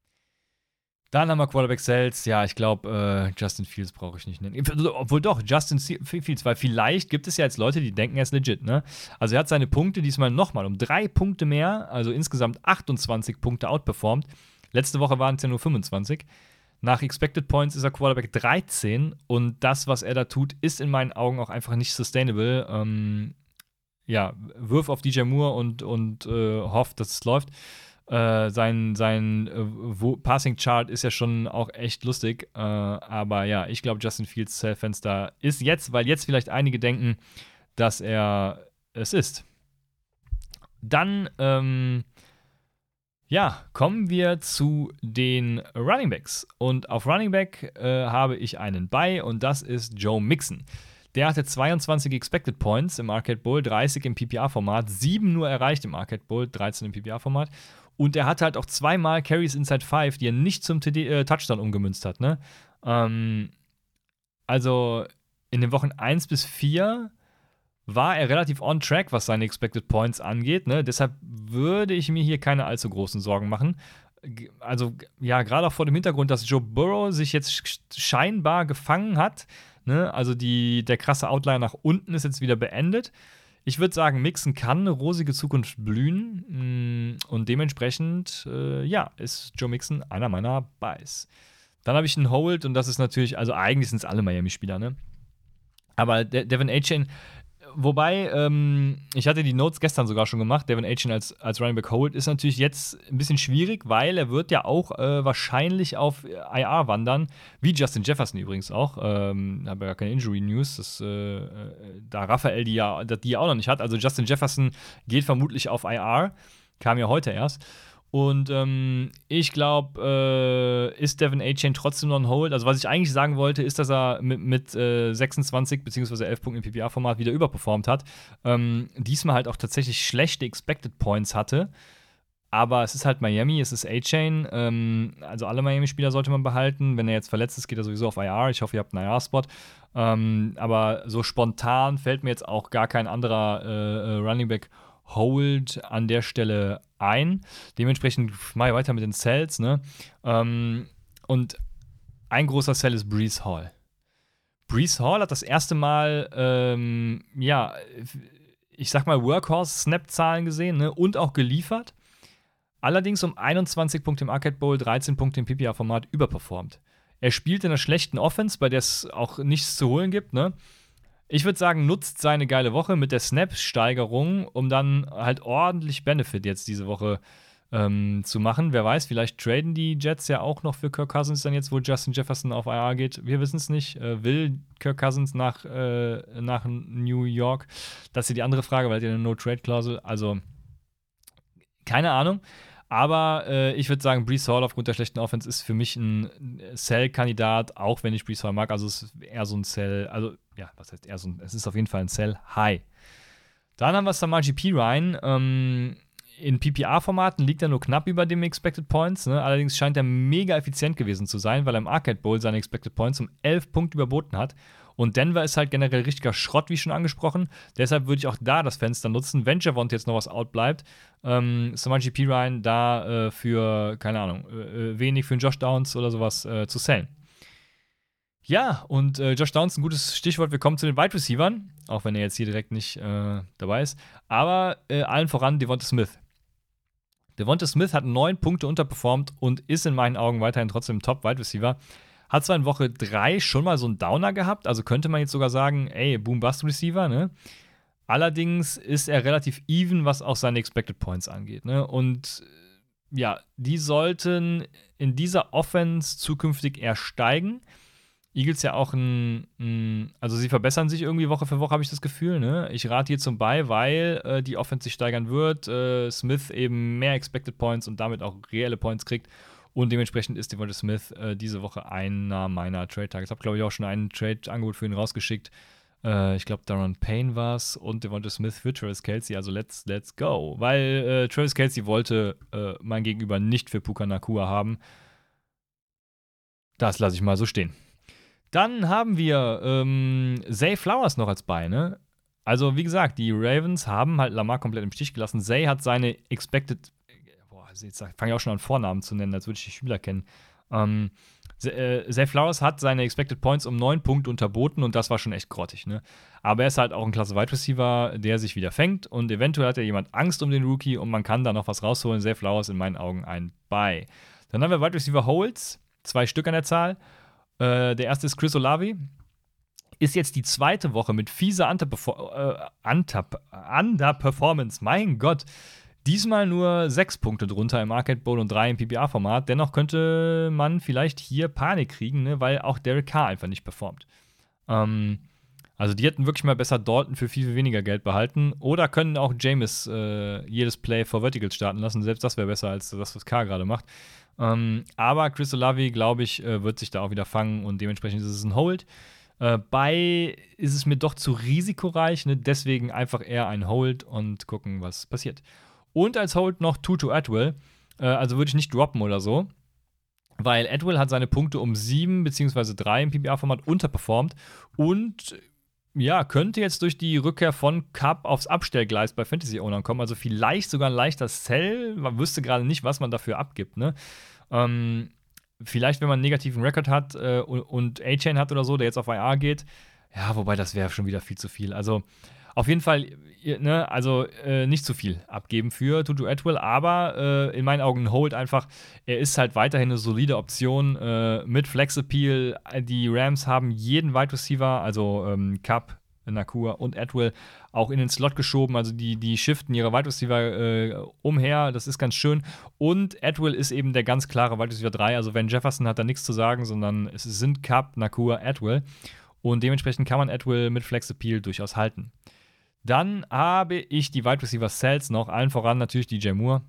Dann haben wir Quarterback Sales. Ja, ich glaube, äh, Justin Fields brauche ich nicht nennen. Obwohl doch, Justin Fields, weil vielleicht gibt es ja jetzt Leute, die denken, er ist legit, ne? Also er hat seine Punkte diesmal nochmal um drei Punkte mehr, also insgesamt achtundzwanzig Punkte outperformed. Letzte Woche waren es ja nur fünfundzwanzig. Nach Expected Points ist er Quarterback dreizehn und das, was er da tut, ist in meinen Augen auch einfach nicht sustainable. Ähm, ja, wirf auf D J Moore und, und äh, hofft, dass es läuft. Äh, sein sein äh, Passing-Chart ist ja schon auch echt lustig. Äh, aber ja, ich glaube, Justin Fields Fenster ist jetzt, weil jetzt vielleicht einige denken, dass er es ist. Dann, ähm, ja, kommen wir zu den Running Backs. Und auf Running Back äh, habe ich einen Bye und das ist Joe Mixon. Der hatte zweiundzwanzig Expected Points im Arcade Bowl, dreißig im P P R-Format, sieben nur erreicht im Arcade Bowl, dreizehn im P P R-Format. Und er hatte halt auch zweimal Carries inside five, die er nicht zum T D, äh, Touchdown umgemünzt hat, ne? Ähm, also in den Wochen eins bis vier war er relativ on track, was seine Expected Points angeht, ne? Deshalb würde ich mir hier keine allzu großen Sorgen machen. Also, ja, gerade auch vor dem Hintergrund, dass Joe Burrow sich jetzt scheinbar gefangen hat, ne? Also die, der krasse Outlier nach unten ist jetzt wieder beendet. Ich würde sagen, Mixon kann eine rosige Zukunft blühen. Und dementsprechend, äh, ja, ist Joe Mixon einer meiner Buys. Dann habe ich einen Hold und das ist natürlich, also eigentlich sind es alle Miami-Spieler, ne? Aber De- Devin Achane, wobei, ähm, ich hatte die Notes gestern sogar schon gemacht, Devin Achane als, als Running Back Hold ist natürlich jetzt ein bisschen schwierig, weil er wird ja auch äh, wahrscheinlich auf I R wandern, wie Justin Jefferson übrigens auch. Ähm, habe ja keine Injury News, das, äh, da Raphael die ja die auch noch nicht hat. Also Justin Jefferson geht vermutlich auf I R, kam ja heute erst. Und ähm, ich glaube, äh, ist Devin Achane trotzdem noch ein Hold. Also, was ich eigentlich sagen wollte, ist, dass er mit, mit äh, sechsundzwanzig bzw. elf Punkten im P P R-Format wieder überperformt hat. Ähm, diesmal halt auch tatsächlich schlechte Expected Points hatte. Aber es ist halt Miami, es ist Achane. Ähm, also, alle Miami-Spieler sollte man behalten. Wenn er jetzt verletzt ist, geht er sowieso auf I R. Ich hoffe, ihr habt einen I R-Spot. Ähm, aber so spontan fällt mir jetzt auch gar kein anderer äh, Running Back Hold an der Stelle ein. Dementsprechend mache ich weiter mit den Cells, ne? Ähm, und ein großer Cell ist Breece Hall. Breece Hall hat das erste Mal, ähm, ja, ich sag mal, Workhorse-Snap-Zahlen gesehen, ne? Und auch geliefert. Allerdings um einundzwanzig Punkte im Arcade Bowl, dreizehn Punkte im P P R-Format überperformt. Er spielt in einer schlechten Offense, bei der es auch nichts zu holen gibt, ne? Ich würde sagen, nutzt seine geile Woche mit der Snap-Steigerung, um dann halt ordentlich Benefit jetzt diese Woche ähm, zu machen. Wer weiß, vielleicht traden die Jets ja auch noch für Kirk Cousins dann jetzt, wo Justin Jefferson auf I R geht. Wir wissen es nicht. Äh, will Kirk Cousins nach, äh, nach New York? Das ist ja die andere Frage, weil er hat ja eine No-Trade-Klausel. Also, keine Ahnung. Aber äh, ich würde sagen, Breece Hall aufgrund der schlechten Offense ist für mich ein Sell-Kandidat, auch wenn ich Breece Hall mag. Also es ist eher so ein Sell, also ja, was heißt eher so ein, es ist auf jeden Fall ein Sell-High. Dann haben wir Samaje Perine. Ähm, in P P R-Formaten liegt er nur knapp über dem Expected Points. Ne? Allerdings scheint er mega effizient gewesen zu sein, weil er im Arcade Bowl seine Expected Points um elf Punkte überboten hat. Und Denver ist halt generell richtiger Schrott, wie schon angesprochen. Deshalb würde ich auch da das Fenster nutzen, wenn Javonte jetzt noch was outbleibt. Ähm, Samaje Perine da äh, für, keine Ahnung, äh, wenig für einen Josh Downs oder sowas äh, zu sellen. Ja, und äh, Josh Downs, ein gutes Stichwort. Wir kommen zu den Wide Receivers, auch wenn er jetzt hier direkt nicht äh, dabei ist. Aber äh, allen voran Devonta Smith. Devonta Smith hat neun Punkte unterperformt und ist in meinen Augen weiterhin trotzdem Top-Wide Receiver. Hat zwar in Woche drei schon mal so einen Downer gehabt, also könnte man jetzt sogar sagen, ey, Boom-Bust-Receiver, ne? Allerdings ist er relativ even, was auch seine Expected Points angeht, ne? Und ja, die sollten in dieser Offense zukünftig eher steigen. Eagles ja auch ein, ein, also sie verbessern sich irgendwie Woche für Woche, habe ich das Gefühl, ne? Ich rate hier zum Buy, weil äh, die Offense sich steigern wird, äh, Smith eben mehr Expected Points und damit auch reelle Points kriegt. Und dementsprechend ist Devonta Smith äh, diese Woche einer meiner Trade-Targets. Ich habe, glaube ich, auch schon ein Trade-Angebot für ihn rausgeschickt. Äh, ich glaube, Daron Payne war es und Devonta Smith für Travis Kelce. Also let's, let's go. Weil äh, Travis Kelce wollte äh, mein Gegenüber nicht für Puka Nacua haben. Das lasse ich mal so stehen. Dann haben wir ähm, Zay Flowers noch als Beine. Also, wie gesagt, die Ravens haben halt Lamar komplett im Stich gelassen. Zay hat seine Expected jetzt fange ich auch schon an, Vornamen zu nennen, als würde ich die Spieler kennen. Ähm, Zay Flowers hat seine Expected Points um neun Punkte unterboten und das war schon echt grottig, ne? Aber er ist halt auch ein klasse Wide Receiver, der sich wieder fängt und eventuell hat ja jemand Angst um den Rookie und man kann da noch was rausholen. Zay Flowers in meinen Augen ein Buy. Dann haben wir Wide Receiver Holds, zwei Stück an der Zahl. Äh, der erste ist Chris Olave. Ist jetzt die zweite Woche mit fieser Underperformance. Äh, Underperformance, mein Gott. Diesmal nur sechs Punkte drunter im Arcade Bowl und drei im P P R-Format. Dennoch könnte man vielleicht hier Panik kriegen, ne, weil auch Derek Carr einfach nicht performt. Ähm, also die hätten wirklich mal besser Dalton für viel, viel weniger Geld behalten. Oder können auch Jameis äh, jedes Play vor Verticals starten lassen. Selbst das wäre besser als das, was Carr gerade macht. Ähm, aber Chris Olave, glaube ich, äh, wird sich da auch wieder fangen und dementsprechend ist es ein Hold. Äh, bei ist es mir doch zu risikoreich, ne? Deswegen einfach eher ein Hold und gucken, was passiert. Und als Hold noch Tutu Atwell. Äh, also würde ich nicht droppen oder so. Weil Atwell hat seine Punkte um sieben bzw. drei im P P R-Format unterperformt und ja, könnte jetzt durch die Rückkehr von Cup aufs Abstellgleis bei Fantasy-Ownern kommen. Also vielleicht sogar ein leichter Sell. Man wüsste gerade nicht, was man dafür abgibt, ne? Ähm, vielleicht, wenn man einen negativen Rekord hat äh, und, und A-Chain hat oder so, der jetzt auf I R geht. Ja, wobei das wäre schon wieder viel zu viel. Also auf jeden Fall, ne, also äh, nicht zu viel abgeben für Tutu Atwell, aber äh, in meinen Augen ein Hold einfach. Er ist halt weiterhin eine solide Option äh, mit Flex Appeal. Die Rams haben jeden Wide Receiver, also ähm, Cup, Nakua und Atwell, auch in den Slot geschoben. Also die, die shiften ihre Wide Receiver äh, umher. Das ist ganz schön. Und Atwell ist eben der ganz klare Wide Receiver drei. Also Van Jefferson hat da nichts zu sagen, sondern es sind Cup, Nakua, Atwell. Und dementsprechend kann man Atwell mit Flex Appeal durchaus halten. Dann habe ich die Wide Receiver Sales noch, allen voran natürlich D J Moore.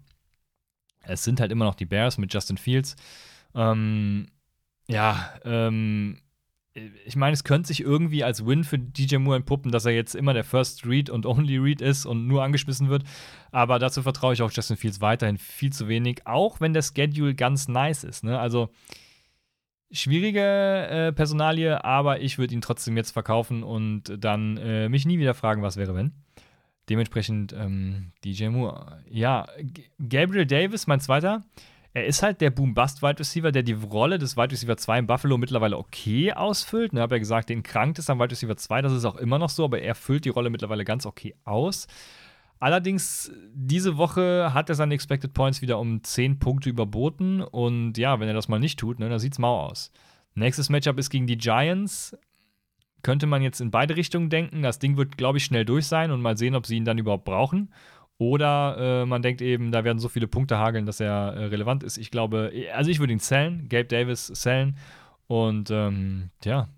Es sind halt immer noch die Bears mit Justin Fields. Ähm, ja, ähm, ich meine, es könnte sich irgendwie als Win für D J Moore entpuppen, dass er jetzt immer der First Read und Only Read ist und nur angeschmissen wird. Aber dazu vertraue ich auch Justin Fields weiterhin viel zu wenig, auch wenn der Schedule ganz nice ist. Ne? Also schwierige äh, Personalie, aber ich würde ihn trotzdem jetzt verkaufen und dann äh, mich nie wieder fragen, was wäre, wenn. Dementsprechend ähm, D J Moore. Ja, G- Gabriel Davis, mein zweiter. Er ist halt der Boom-Bust-Wide Receiver, der die Rolle des Wide Receiver zwei in Buffalo mittlerweile okay ausfüllt. Ich habe ja gesagt, den krankt ist am Wide Receiver zwei, das ist auch immer noch so, aber er füllt die Rolle mittlerweile ganz okay aus. Allerdings, diese Woche hat er seine Expected Points wieder um zehn Punkte überboten. Und ja, wenn er das mal nicht tut, ne, dann sieht's mau aus. Nächstes Matchup ist gegen die Giants. Könnte man jetzt in beide Richtungen denken. Das Ding wird, glaube ich, schnell durch sein und mal sehen, ob sie ihn dann überhaupt brauchen. Oder äh, man denkt eben, da werden so viele Punkte hageln, dass er äh, relevant ist. Ich glaube, also ich würde ihn sellen, Gabe Davis sellen. Und ähm, ja,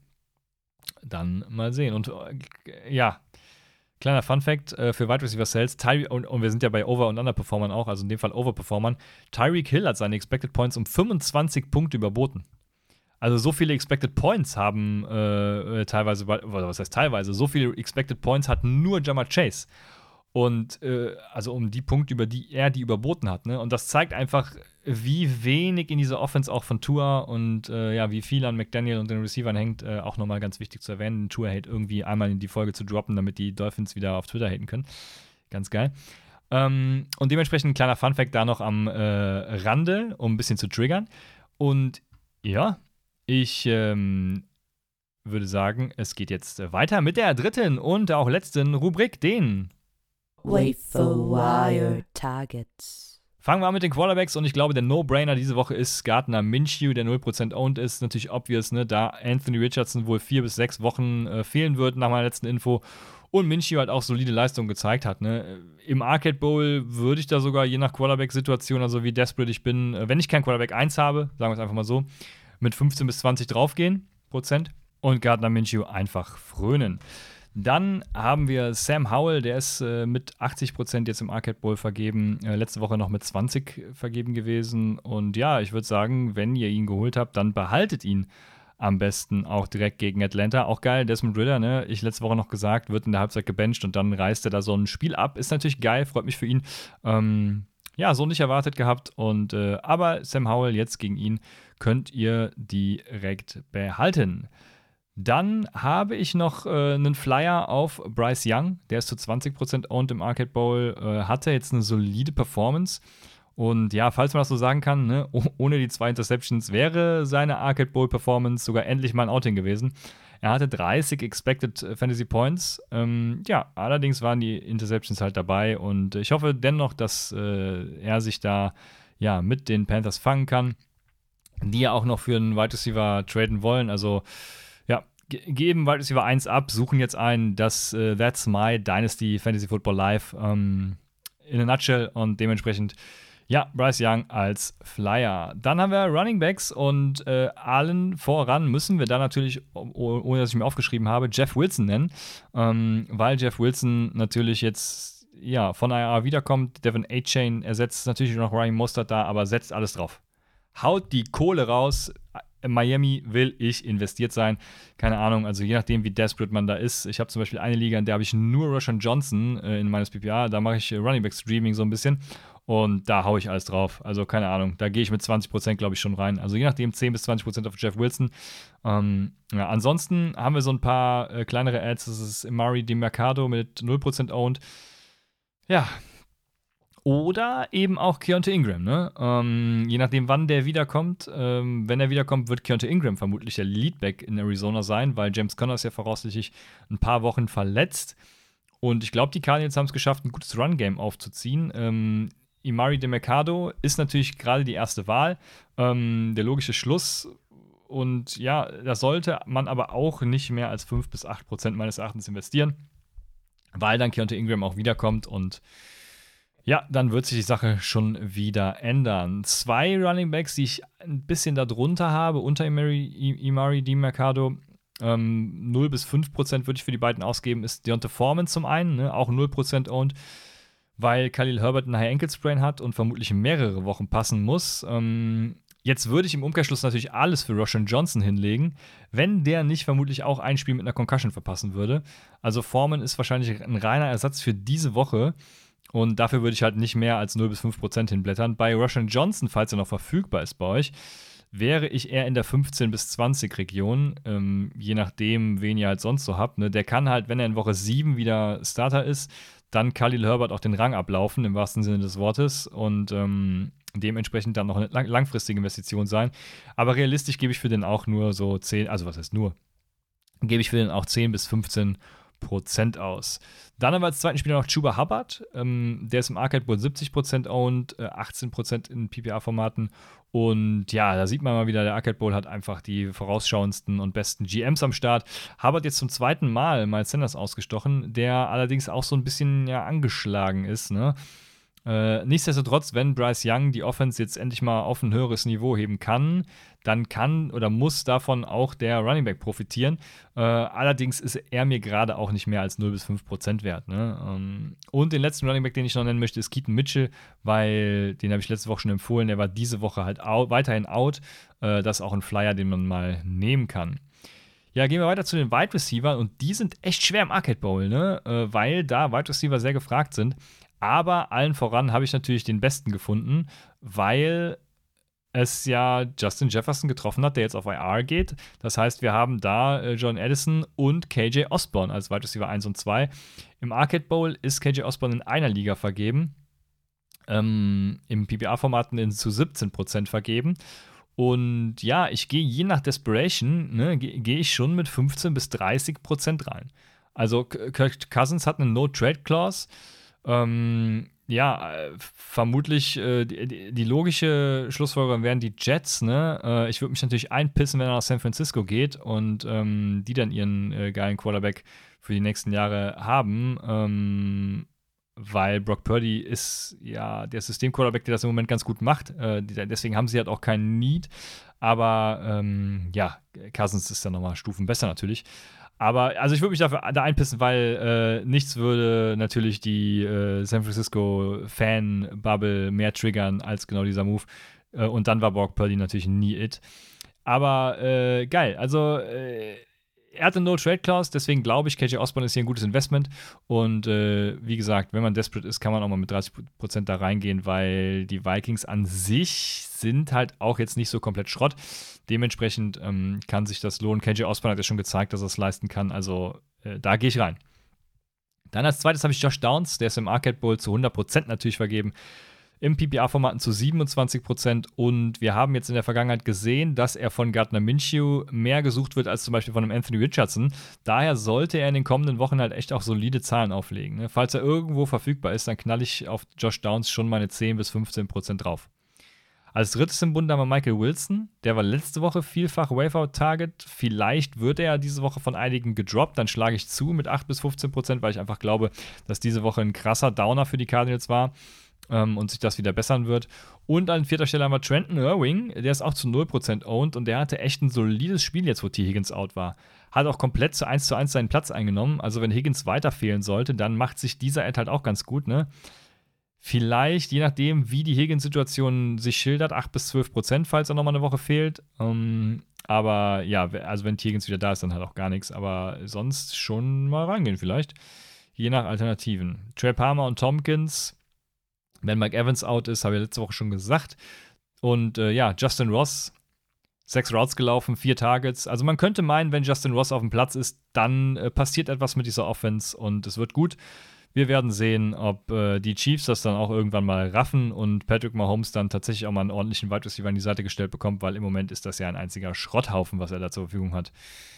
dann mal sehen. Und äh, ja, kleiner Funfact äh, für Wide Receiver Sales, Tyre- und, und wir sind ja bei Over- und Underperformern auch, also in dem Fall Overperformern. Tyreek Hill hat seine Expected Points um fünfundzwanzig Punkte überboten. Also so viele Expected Points haben äh, teilweise, oder was heißt teilweise, so viele Expected Points hat nur Ja'Marr Chase. Und äh, also um die Punkte, über die er die überboten hat. Ne? Und das zeigt einfach, wie wenig in dieser Offense auch von Tua und äh, ja, wie viel an McDaniel und den Receivern hängt, äh, auch nochmal ganz wichtig zu erwähnen, Tua Hate irgendwie einmal in die Folge zu droppen, damit die Dolphins wieder auf Twitter haten können. Ganz geil. Ähm, und dementsprechend ein kleiner Funfact da noch am äh, Rande, um ein bisschen zu triggern. Und ja, ich ähm, würde sagen, es geht jetzt weiter mit der dritten und auch letzten Rubrik, den Waiver Wire Targets. Fangen wir an mit den Quarterbacks und ich glaube, der No-Brainer diese Woche ist Gardner Minshew, der null Prozent owned ist. Natürlich obvious, ne, da Anthony Richardson wohl vier bis sechs Wochen äh, fehlen wird nach meiner letzten Info und Minshew halt auch solide Leistungen gezeigt hat. Ne. Im Arcade Bowl würde ich da sogar je nach Quarterback-Situation, also wie desperate ich bin, äh, wenn ich kein Quarterback eins habe, sagen wir es einfach mal so, mit fünfzehn bis zwanzig draufgehen, Prozent, und Gardner Minshew einfach frönen. Dann haben wir Sam Howell, der ist äh, mit achtzig Prozent jetzt im Arcade Bowl vergeben, äh, letzte Woche noch mit zwanzig vergeben gewesen. Und ja, ich würde sagen, wenn ihr ihn geholt habt, dann behaltet ihn am besten auch direkt gegen Atlanta. Auch geil, Desmond Ridder, ne? Ich letzte Woche noch gesagt, wird in der Halbzeit gebencht und dann reißt er da so ein Spiel ab. Ist natürlich geil, freut mich für ihn. Ähm, ja, so nicht erwartet gehabt. Und äh, aber Sam Howell jetzt gegen ihn könnt ihr direkt behalten. Dann habe ich noch äh, einen Flyer auf Bryce Young, der ist zu zwanzig Prozent owned im Arcade Bowl, äh, hatte jetzt eine solide Performance. Und ja, falls man das so sagen kann, ne, oh, ohne die zwei Interceptions wäre seine Arcade Bowl Performance sogar endlich mal ein Outing gewesen. Er hatte dreißig Expected Fantasy Points. Ähm, ja, allerdings waren die Interceptions halt dabei und ich hoffe dennoch, dass äh, er sich da ja mit den Panthers fangen kann, die ja auch noch für einen Wide Receiver traden wollen. Also ja, ge- geben Wide Receiver eins ab, suchen jetzt einen, das uh, That's My Dynasty Fantasy Football Live um, in a nutshell und dementsprechend ja, Bryce Young als Flyer. Dann haben wir Running Backs und äh, allen voran müssen wir da natürlich, oh, ohne dass ich mir aufgeschrieben habe, Jeff Wilson nennen, ähm, weil Jeff Wilson natürlich jetzt ja, von I R wiederkommt. Devin A-Chain ersetzt natürlich noch Ryan Mostert da, aber setzt alles drauf. Haut die Kohle raus. in Miami will ich investiert sein. Keine Ahnung, also je nachdem, wie desperate man da ist. Ich habe zum Beispiel eine Liga, in der habe ich nur Roshan Johnson äh, in meines P P R. Da mache ich äh, Running Back Streaming so ein bisschen. Und da haue ich alles drauf. Also keine Ahnung, da gehe ich mit zwanzig Prozent, glaube ich, schon rein. Also je nachdem zehn bis zwanzig Prozent auf Jeff Wilson. Ähm, ja, ansonsten haben wir so ein paar äh, kleinere Ads. Das ist Emari DeMercado mit null Prozent owned. Ja. Oder eben auch Keontae Ingram, ne? Ähm, je nachdem, wann der wiederkommt. Ähm, wenn er wiederkommt, wird Keontae Ingram vermutlich der Leadback in Arizona sein, weil James Conner ist ja voraussichtlich ein paar Wochen verletzt. Und ich glaube, die Cardinals haben es geschafft, ein gutes Run-Game aufzuziehen. Ähm, Emari DeMercado ist natürlich gerade die erste Wahl, ähm, der logische Schluss. Und ja, da sollte man aber auch nicht mehr als fünf bis acht Prozent meines Erachtens investieren, weil dann Keontae Ingram auch wiederkommt und ja, dann wird sich die Sache schon wieder ändern. Zwei Running Backs, die ich ein bisschen darunter habe, unter Emari, Emari DeMercado, ähm, null bis fünf Prozent würde ich für die beiden ausgeben, ist Deonta Foreman zum einen, ne, auch null Prozent owned, weil Khalil Herbert einen High Ankle Sprain hat und vermutlich mehrere Wochen passen muss. Ähm, jetzt würde ich im Umkehrschluss natürlich alles für Roshan Johnson hinlegen, wenn der nicht vermutlich auch ein Spiel mit einer Concussion verpassen würde. Also Foreman ist wahrscheinlich ein reiner Ersatz für diese Woche. Und dafür würde ich halt nicht mehr als null bis fünf Prozent hinblättern. Bei Roshan Johnson, falls er noch verfügbar ist bei euch, wäre ich eher in der fünfzehn bis zwanzig Region, ähm, je nachdem, wen ihr halt sonst so habt. Ne? Der kann halt, wenn er in Woche sieben wieder Starter ist, dann Khalil Herbert auch den Rang ablaufen, im wahrsten Sinne des Wortes. Und ähm, dementsprechend dann noch eine lang- langfristige Investition sein. Aber realistisch gebe ich für den auch nur so zehn, also was heißt nur, gebe ich für den auch zehn bis fünfzehn Prozent aus. Dann haben wir als zweiten Spieler noch Chuba Hubbard. Ähm, der ist im Arcade Bowl siebzig Prozent owned, äh, achtzehn Prozent in P P R-Formaten. Und ja, da sieht man mal wieder, der Arcade Bowl hat einfach die vorausschauendsten und besten G Ms am Start. Hubbard jetzt zum zweiten Mal Miles Sanders ausgestochen, der allerdings auch so ein bisschen ja angeschlagen ist, ne? Äh, nichtsdestotrotz, wenn Bryce Young die Offense jetzt endlich mal auf ein höheres Niveau heben kann, dann kann oder muss davon auch der Running Back profitieren. Äh, allerdings ist er mir gerade auch nicht mehr als null bis fünf Prozent wert. Ne? Ähm, und den letzten Running Back, den ich noch nennen möchte, ist Keaton Mitchell, weil den habe ich letzte Woche schon empfohlen. Der war diese Woche halt out, weiterhin out. Äh, das ist auch ein Flyer, den man mal nehmen kann. Ja, gehen wir weiter zu den Wide Receivers und die sind echt schwer im Arcade Bowl, ne? äh, weil da Wide Receiver sehr gefragt sind. Aber allen voran habe ich natürlich den besten gefunden, weil es ja Justin Jefferson getroffen hat, der jetzt auf I R geht. Das heißt, wir haben da äh, John Addison und K J Osborne als Wide Receiver eins und zwei. Im Arcade Bowl ist K J Osborne in einer Liga vergeben. Ähm, Im P P R-Formaten zu siebzehn Prozent vergeben. Und ja, ich gehe je nach Desperation, ne, gehe geh ich schon mit fünfzehn bis dreißig Prozent rein. Also Kirk Cousins hat eine No-Trade-Clause. Ähm, ja, äh, vermutlich äh, die, die logische Schlussfolgerung wären die Jets, ne? Äh, ich würde mich natürlich einpissen, wenn er nach San Francisco geht und ähm, die dann ihren äh, geilen Quarterback für die nächsten Jahre haben. Ähm, weil Brock Purdy ist ja der System-Quarterback, der das im Moment ganz gut macht. Äh, deswegen haben sie halt auch keinen Need. Aber ähm, ja, Cousins ist dann nochmal Stufen besser natürlich. Aber also ich würde mich dafür da einpissen, weil äh, nichts würde natürlich die äh, San Francisco Fan-Bubble mehr triggern als genau dieser Move. Äh, und dann war Brock Purdy natürlich nie it. Aber äh, geil, also äh, er hatte No-Trade-Clause, deswegen glaube ich, K J Osborne ist hier ein gutes Investment. Und äh, wie gesagt, wenn man desperate ist, kann man auch mal mit dreißig Prozent da reingehen, weil die Vikings an sich sind halt auch jetzt nicht so komplett Schrott. Dementsprechend ähm, kann sich das lohnen. K J Osborne hat ja schon gezeigt, dass er es leisten kann. Also äh, da gehe ich rein. Dann als zweites habe ich Josh Downs. Der ist im Arcade Bowl zu hundert Prozent natürlich vergeben. Im P P R-Formaten zu siebenundzwanzig Prozent. Und wir haben jetzt in der Vergangenheit gesehen, dass er von Gardner Minshew mehr gesucht wird als zum Beispiel von einem Anthony Richardson. Daher sollte er in den kommenden Wochen halt echt auch solide Zahlen auflegen. Ne? Falls er irgendwo verfügbar ist, dann knall ich auf Josh Downs schon meine zehn bis fünfzehn Prozent drauf. Als drittes im Bund haben wir Michael Wilson. Der war letzte Woche vielfach Waiver-Target. Vielleicht wird er diese Woche von einigen gedroppt. Dann schlage ich zu mit acht bis fünfzehn Prozent, weil ich einfach glaube, dass diese Woche ein krasser Downer für die Cardinals war ähm, und sich das wieder bessern wird. Und an vierter Stelle haben wir Trenton Irwing. Der ist auch zu null Prozent owned und der hatte echt ein solides Spiel jetzt, wo T. Higgins out war. Hat auch komplett zu eins zu eins seinen Platz eingenommen. Also wenn Higgins weiter fehlen sollte, dann macht sich dieser Ad halt auch ganz gut, ne? Vielleicht, je nachdem, wie die Higgins-Situation sich schildert, acht bis zwölf Prozent, falls er nochmal eine Woche fehlt. Ähm, aber ja, also wenn Higgins wieder da ist, dann halt auch gar nichts. Aber sonst schon mal reingehen vielleicht. Je nach Alternativen. Trey Palmer und Tompkins, wenn Mike Evans out ist, habe ich letzte Woche schon gesagt. Und äh, ja, Justin Ross, sechs Routes gelaufen, vier Targets. Also man könnte meinen, wenn Justin Ross auf dem Platz ist, dann äh, passiert etwas mit dieser Offense und es wird gut. Wir werden sehen, ob äh, die Chiefs das dann auch irgendwann mal raffen und Patrick Mahomes dann tatsächlich auch mal einen ordentlichen Wide Receiver an die Seite gestellt bekommt, weil im Moment ist das ja ein einziger Schrotthaufen, was er da zur Verfügung hat.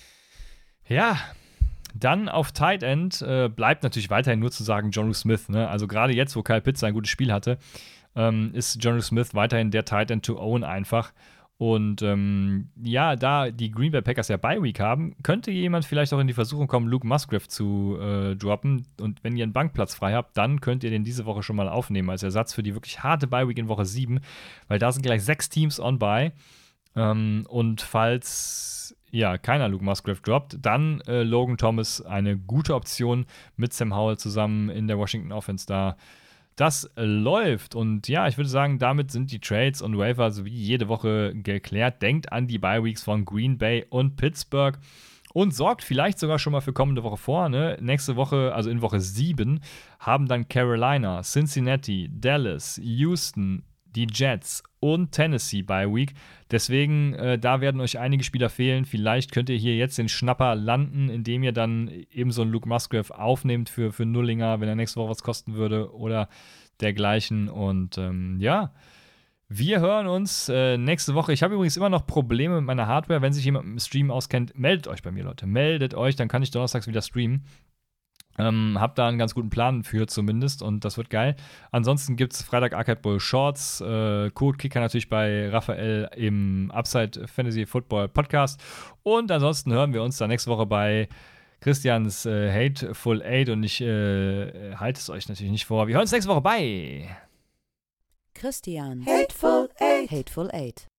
Ja, dann auf Tight End äh, bleibt natürlich weiterhin nur zu sagen Jonnu Smith. Ne? Also gerade jetzt, wo Kyle Pitts ein gutes Spiel hatte, ähm, ist Jonnu Smith weiterhin der Tight End to own einfach. Und ähm, ja, da die Green Bay Packers ja Bye Week haben, könnte jemand vielleicht auch in die Versuchung kommen, Luke Musgrave zu äh, droppen. Und wenn ihr einen Bankplatz frei habt, dann könnt ihr den diese Woche schon mal aufnehmen als Ersatz für die wirklich harte Bye Week in Woche sieben, weil da sind gleich sechs Teams on Bye. Ähm, und falls ja keiner Luke Musgrave droppt, dann äh, Logan Thomas eine gute Option mit Sam Howell zusammen in der Washington Offense da. Das läuft und ja, ich würde sagen, damit sind die Trades und Waiver sowie jede Woche geklärt. Denkt an die Bye-Weeks von Green Bay und Pittsburgh und sorgt vielleicht sogar schon mal für kommende Woche vor. Ne? Nächste Woche, also in Woche sieben, haben dann Carolina, Cincinnati, Dallas, Houston, die Jets und Tennessee Bye Week. Deswegen, äh, da werden euch einige Spieler fehlen. Vielleicht könnt ihr hier jetzt den Schnapper landen, indem ihr dann eben so einen Luke Musgrave aufnehmt für, für Nullinger, wenn er nächste Woche was kosten würde oder dergleichen. Und ähm, ja, wir hören uns äh, nächste Woche. Ich habe übrigens immer noch Probleme mit meiner Hardware. Wenn sich jemand mit dem Stream auskennt, meldet euch bei mir, Leute. Meldet euch, dann kann ich donnerstags wieder streamen. Ähm, hab da einen ganz guten Plan für zumindest und das wird geil. Ansonsten gibt es Freitag Arcade Bowl Shorts, äh, Code Kicker natürlich bei Raphael im Upside Fantasy Football Podcast und ansonsten hören wir uns dann nächste Woche bei Christians äh, Hateful Eight und ich äh, halte es euch natürlich nicht vor. Wir hören uns nächste Woche bei Christian Hateful Eight. Hateful Eight.